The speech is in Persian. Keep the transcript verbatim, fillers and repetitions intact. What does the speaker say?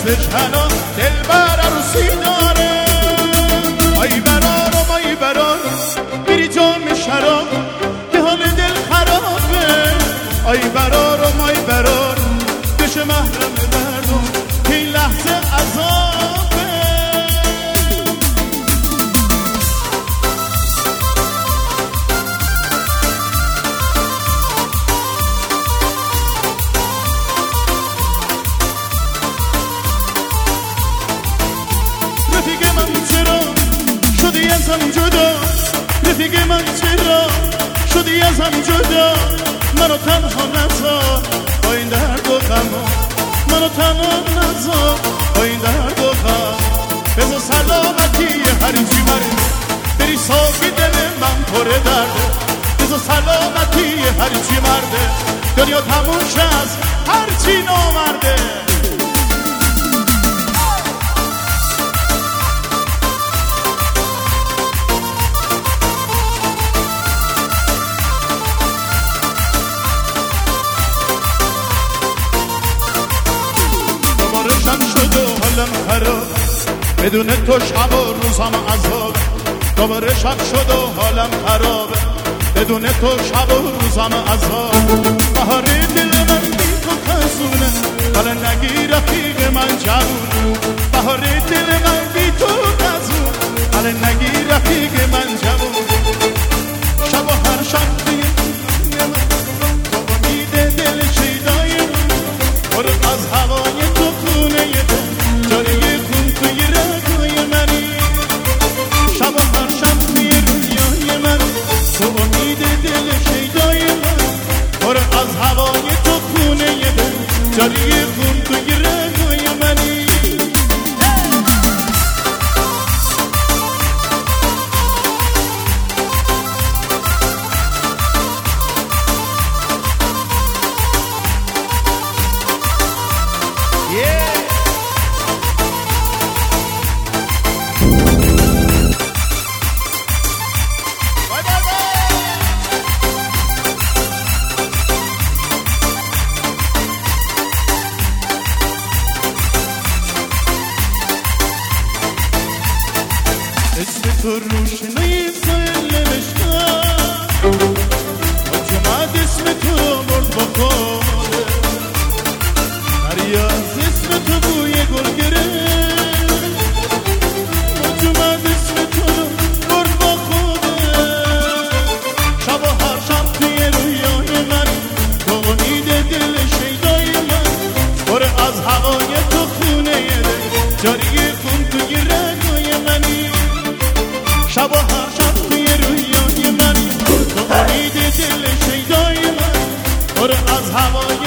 دستش حالا دل بر عروسی داره. آی برارم آی برارم میری جام شراب که حال دل خرابه. آی برارم آی برارم بشه محرم دردم که این لحظه عذابه. رفیق من چرا شدی ازم جدا، رفیق من چرا شدی ازم جدا، منو تنها نذار با این درد و غم، منو تنها نذار با این درد و غم. بذار سلامتی هرچی مرده بری صافی دل من پر درده. بذار سلامتی هرچی مرده دنیا تموم شد هرچی نامرده. حالم خراب بدون تو شب و روزم عذاب. دوباره شب شد و حالم خرابه بدون تو شب و روزم عذاب. بهار دل من بی تو خزونه حالا نگی رفیق من جوونه. بهار دل من بی تو خزونه حالا نگی رفیق من جوونه. شب و هر شب دیگه من تو امید دل شیدای من پر از هوای تو خونه دل جاری خون توی رگای منی. شب و هر شب توی رویای من تو امید دل شیدای من پر از هوای تو خونه دل جاری خون توی رگای منی. اسم تو روشنی سایل نوشتم حکومت اسم تو برد با خوده. فریاد اسم تو بوی گل گرفت حکومت اسم تو برد با خوده. شب و هر شب توی رویای من تو امید دل شیدای من پر از هوای تو خونه دل جاری خون توی رگای منی. شب و هر شب توی رویای من تو امید دل شیدای من پر از هوای